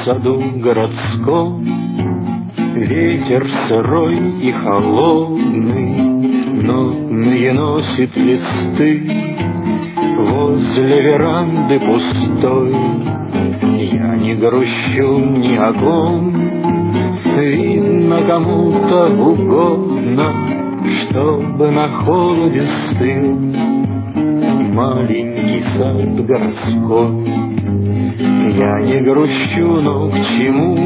саду городском ветер сырой и холодный нотные носит листы. Возле веранды пустой я не грущу ни о ком. Видно, кому-то угодно, чтобы на холоде стыл маленький сад городской. Я не грущу, но к чему?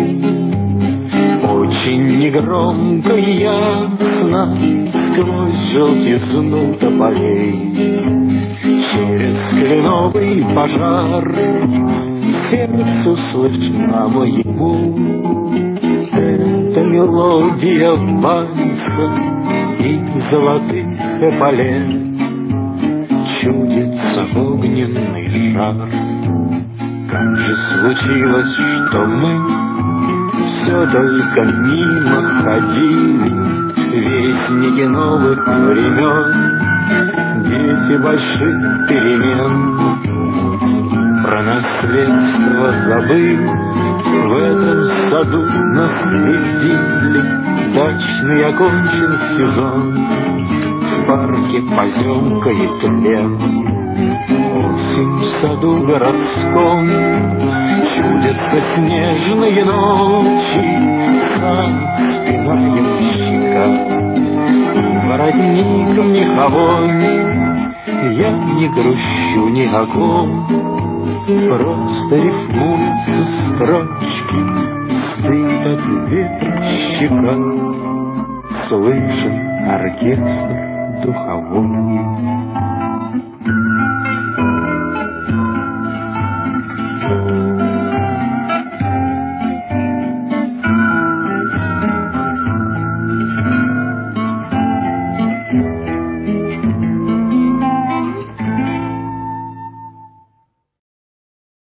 Очень негромко и ясно сквозь желтизну тополей, через кленовый пожар сердцу слышна моему. Это мелодия вальса и золотых эполет, чудится огненный жар. Как же случилось, что мы все только мимо ходили, вестники новых времен, дети больших перемен. Про наследство забыв, в этом саду наследили. Дачный окончен сезон, в парке поземка и тлен. Осень в саду городском, чудятся снежные ночи, сад, спина ямщика и воротник меховой. Я не грущу ни о ком, просто рифмуются строчки, стыд от ветрщика, слышен оркестр духовой.